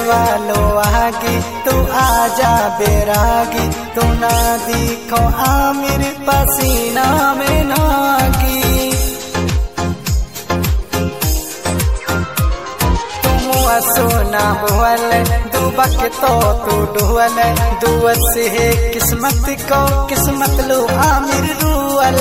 वालो आगे तू आजा बेरागी, तू ना दिखो आमिर पसीना में नागी। सोना बोल दुबक तो तू डुअल, दुअ से किस्मत को किस्मत लो आमिर रुअल।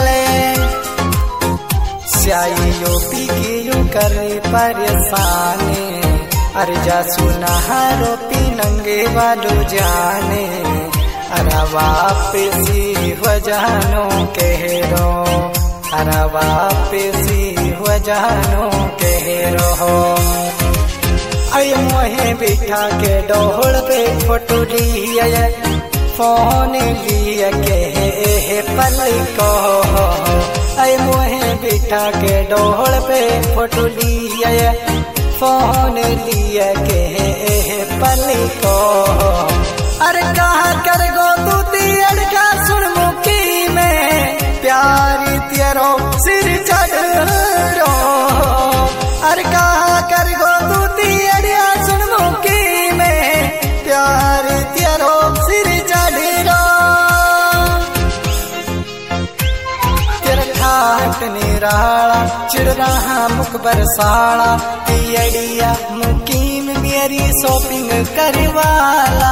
स्याई यूपी की यू करे परेशानी, अर्जा सुना रोपी नंगे वालो जाने। अरे वापसी हो जानो कह रो, अरे वापसी हो जानो कह रो। अय मोहे बिठा के डोहड़ पे फोटो लिया, फोन लिया के पल को। अय मोहे बिठा के डोहड़ पे फोटो लिया, फोन लिया के पल को। अरे कहा कर गो तू तियर का सुन मुखी में, प्यार तेरो सिर चढ़ रो। अरे कहा कर गो तू तियरिया सुन मुखी में, प्यार तेरो सिर चढ़ रो। तेरा ठाट निराला चिड़ रहा मुख बरसाला, तियरिया मुकीम मेरी शॉपिंग करवाला।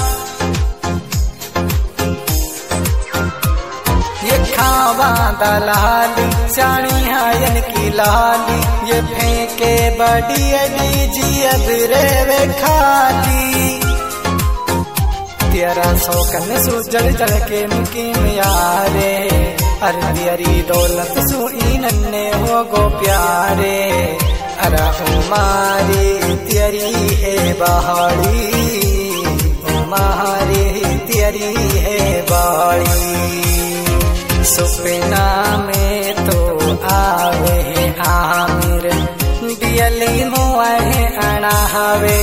ये खावा दलाली स्याणी हायन की लाली, ये फेंके बड़ी अड़ी जी अब रे खाली। तेरा शौकन सु जड़ जड़ के मुकीम यारे, अरे अरी दौलत सु नन्ने हो गो प्यारे। अरे उमारी तेरी है बहाड़ी, उमारी तेरी है बाड़ी। सुपना में तो आवे आमिर, दियली मुआहे अणावे।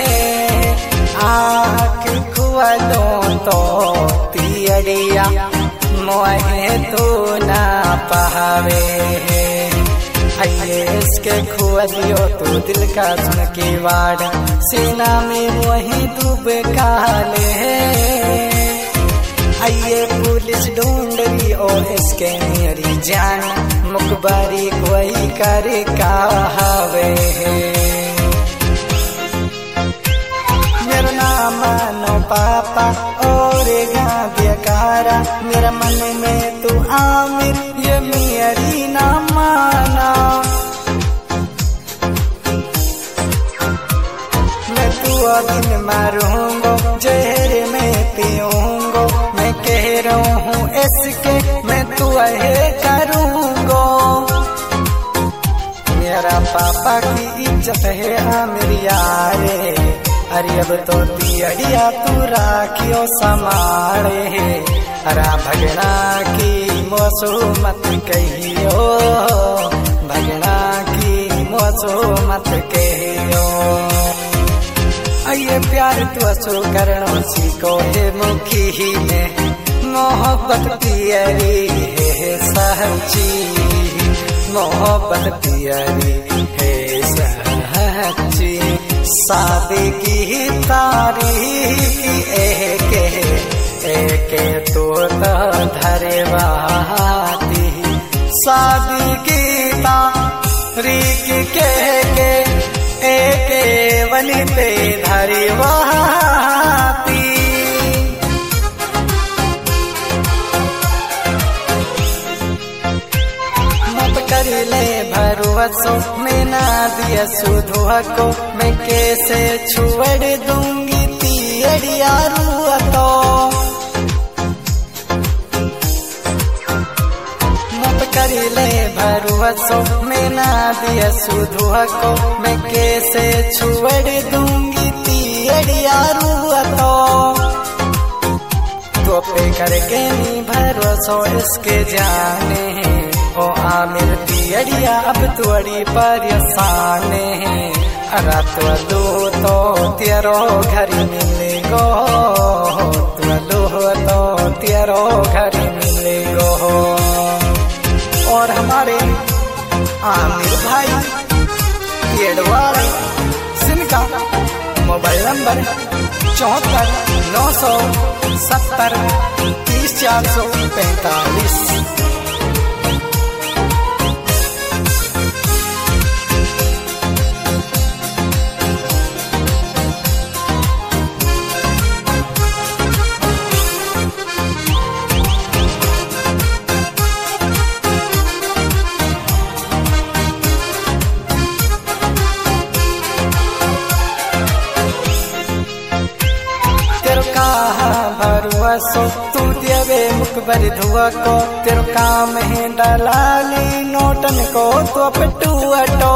आँख खुआ दो तो तियड़िया, मुआहे तो ना पहावे। आइए इसके खुआ दियो तो दिल का सुन के वाड़, सीना में वही डूब काले। आइए पुलिस ढूंढ रही और इसके मेरी जान, मुखबारी कोई करे कहावे। मेरा नाम मानो पापा और गाव्यकारा, मेरा मन में तू आमिर ये मेरी ना माना। मैं तू दिन मारूंगो जहर में पीऊंगो, मैं कह रहा हूँ इसके मैं तू है करूँगो। मेरा पापा की इज्जत है आमिर यारे, अरे अब तो तियड़िया तू राखियो समारे। अरे भगना की मोसो मत कहियो, भगना की मोसो मत कहियो। आइए प्यार तो असो करणो सीखो है मुखी में, मोहब्बत प्यारी है सच्ची, मोहब्बत प्यारी है सच्ची। शादी की तारीख एक तो धरे बाती, शादी की तारीख के एक वली पे धरे बाती। कर ले भरोसो मैं ना दिया सुधुआ को, मैं कैसे छुड़ दूंगी तियड़िया रुआ तो। मत कर ले भरोसो मैं ना दिया सुधुआ को, मैं कैसे छुड़ दूंगी तियड़िया रुआ तो पे करके नहीं भरोसो इसके जाने। ओ आमिर तियड़िया अब तुअड़ी परेशाने, अरा तो तेरो घर मिलेगो, तो तेरो घर मिलेगो। और हमारे आमिर भाई पेड़वाड़ सिनका मोबाइल नंबर 74 970 30 445। सो तू देवे मुकबर धुआ को तेरो काम है दलाली नोटन को तो पटू अटो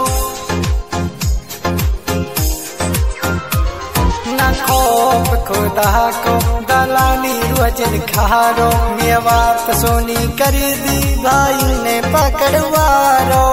ना खोप खुदा को दलाली रोजन खारो मेवात सोनी कर दी भाई ने पकड़वारो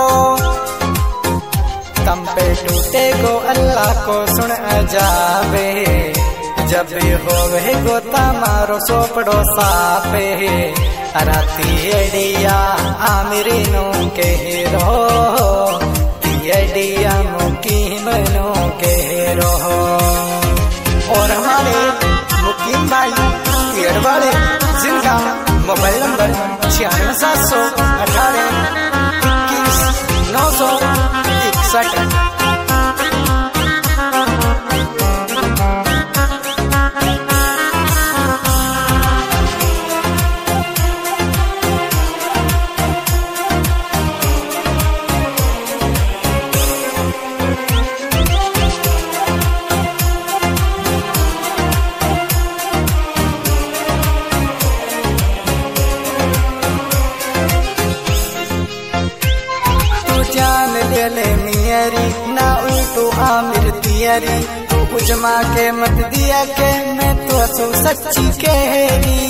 तम पे टूटे गो अल्लाह को सुन जावे जब होवे गोता मारो सोपड़ो सापे राती अडिया आमिरीनो के रो अडिया मुकीमनो के रो। और हमारे मुकीम भाई पेड़ वाले जिनका मोबाइल नंबर 96 718 21 961। ले मियरी ना उल्टू आमिर तियरी तू उजमा के मत दिया के मैं तो सच्ची कहरी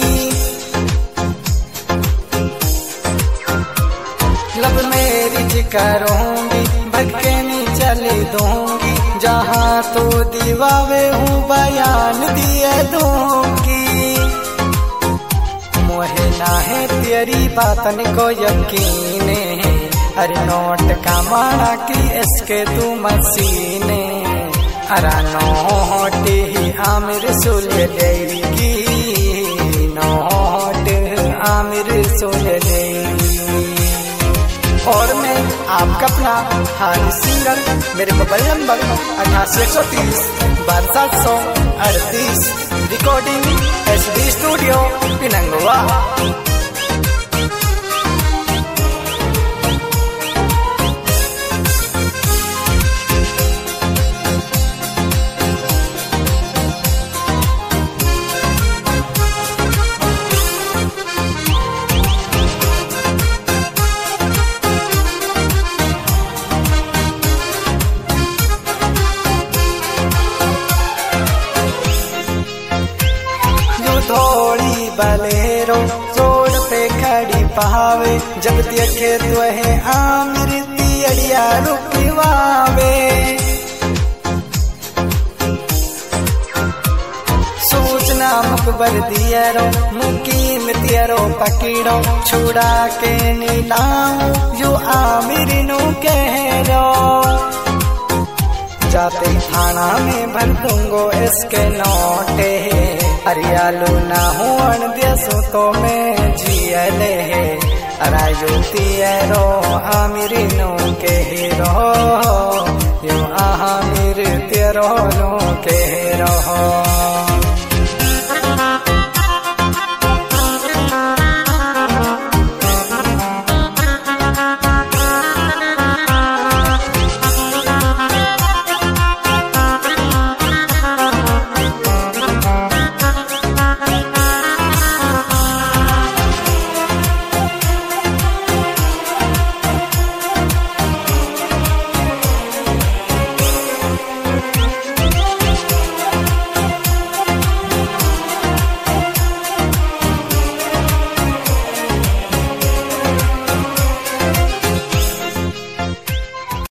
लब मेरी जिक्रूंगी भटके नहीं चली दूंगी जहाँ तो दीवावे हूँ बयान दिए दूंगी मोहे ना है तेरी बातन को यकीने अरे नोट का माना की इसके तू मसीने अरा नोट ही आमिर सुल लेगी नोट आमिर सुल लेगी। और मैं आपका अपना हानी सिंगर मेरे mobile number 88 130 12 738 recording SD studio Pinangwa. थोड़ी बलेरो रोड पे खड़ी पावे जब देखे तो है आमिर तियड़िया रुकवावे सूचना मुकबर दियरो मुकीम तियरो पकड़ो छुड़ा के नीलाऊ जो आमिर नु कहरो जाते थाना में भर दूंगो इसके नोटे अरियालू ना हुन देसो तो मैं जियले अरायो तियरो आमिरीनो के रो यो आमिर तेरो नो के